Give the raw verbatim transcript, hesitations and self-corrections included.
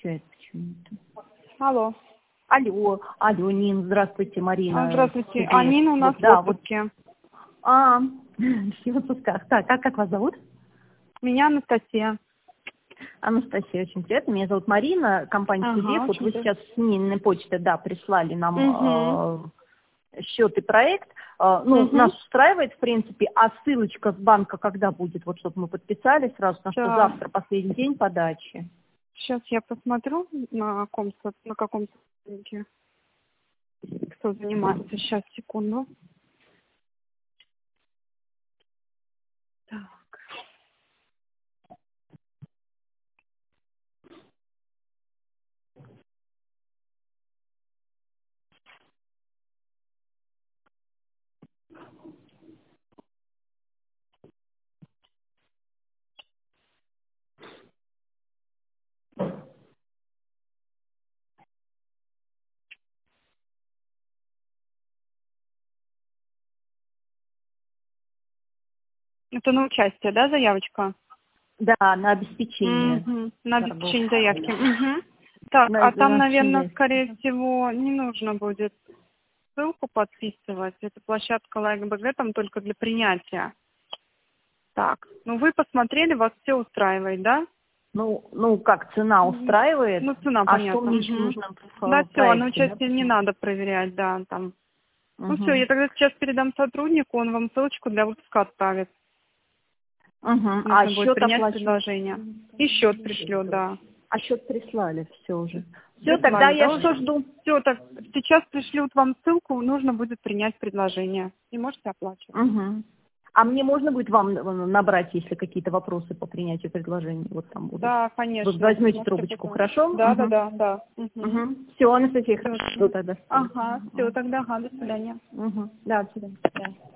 отвечает почему-то. Алло. Алло, алло, Нин, здравствуйте, Марина. А, здравствуйте. Тебе- А Нина у нас вот, да, в отпуске. Вот, а, в отпусках. Так, как, как вас зовут? Меня Анастасия. Анастасия, очень приятно. Меня зовут Марина, компания Ага, Судеб. Вот очень вы приятно. сейчас с Нининой почты, да, прислали нам Угу. э, счет и проект. Э, ну, Угу. нас устраивает, в принципе, а ссылочка с банка когда будет, вот чтобы мы подписали сразу, потому что Да. завтра последний день подачи. Сейчас я посмотрю, на каком, со- на каком сотруднике, кто занимается. Сейчас, секунду. Так. Это на участие, да, заявочка? Да, на обеспечение. Угу. На торгов. обеспечение заявки. Угу. Так, На, а там, на наверное, обеспечение. скорее всего, не нужно будет ссылку подписывать. Это площадка LikeBG, там только для принятия. Так, ну вы посмотрели, вас все устраивает, да? Ну, ну, как цена устраивает, Ну, цена, а что понятно. мне еще Мгм. нужно в Да, в все, на проекте, да? участие не надо проверять, да, там. Ну все, Угу. я тогда сейчас передам сотруднику, он вам ссылочку для выпуска отправит. Угу. А Нужно будет счет принять оплачивать? предложение. И счет пришлет, да. А счет прислали, все уже. Все, тогда Прислали, я да, что уже? жду? Все, так, сейчас пришлют вам ссылку, нужно будет принять предложение. И можете оплачивать. Угу. А мне можно будет вам э, набрать, если какие-то вопросы по принятию предложений вот там будут? Да, Вы конечно. возьмете Можете трубочку, потом. хорошо? Да, да, Угу. да, да. Угу. Угу. Все, Анастасия, Всё. хорошо тогда. Ага, все, тогда, ага, до свидания. Угу. Да, до свидания. Да.